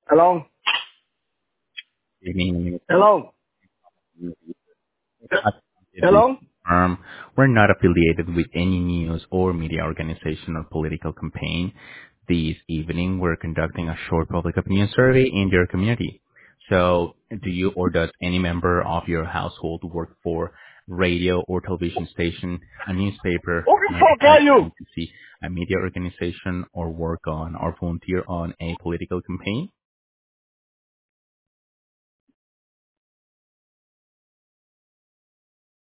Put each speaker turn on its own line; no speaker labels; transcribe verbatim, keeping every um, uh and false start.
Hello?
Evening.
Hello? Hello?
Um, we're not affiliated with any news or media organization or political campaign. This evening, we're conducting a short public opinion survey in your community. So, do you or does any member of your household work for radio or television station, a newspaper,
Who
an
the fuck are
advertising
you?
agency, a media organization, or work on or volunteer on a political campaign?